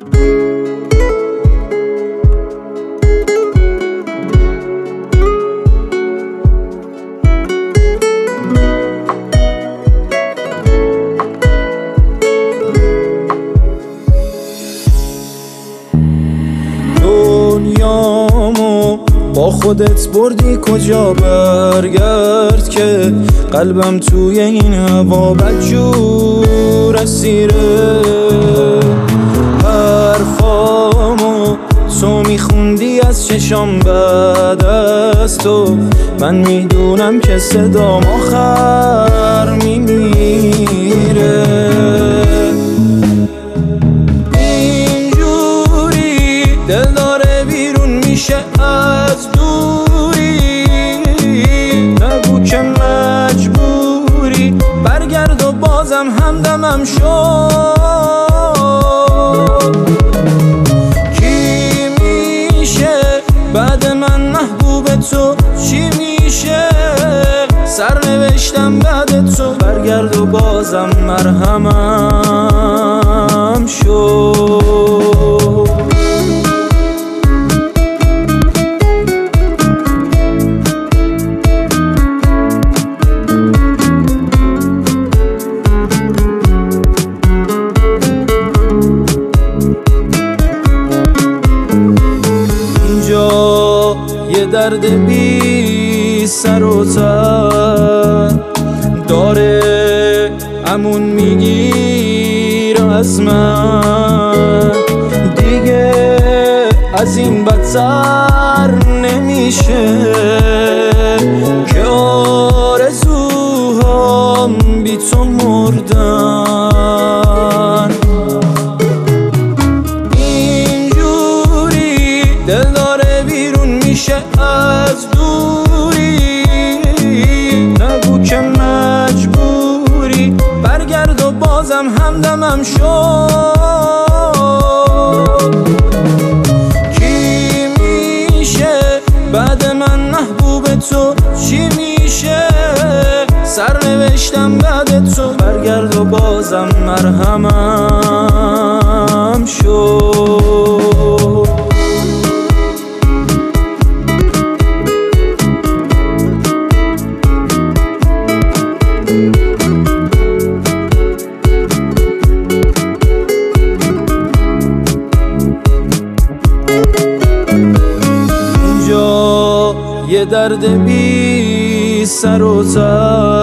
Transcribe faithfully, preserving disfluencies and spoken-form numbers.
دنیامو با خودت بردی کجا، برگرد که قلبم توی این هوا بدجور اسیره. حرفامو تو میخوندی از چشام، بعد از تو من میدونم که صدام آخر میمیره. اینجوری دل داره بیرون میشه از دوری، نگو که مجبوری برگرد و بازم همدمم شد. کی میشه بعد من محبوب تو، چی میشه سرنوشتم بعد تو، برگرد و بازم مرهمم شد. یه درد بی سر و ته داره امون میگیر از من، دیگه از این بدتر نمیشه که آرزوهام بی تو مردن. اینجوری دل داره بیرون میشه از دوری، نگو که مجبوری برگرد و بازم همدمم شد. کی میشه بعد من محبوب تو، چی میشه سرنوشتم بعد تو، برگرد و بازم مرهمم شد. یه درد بی سر و ته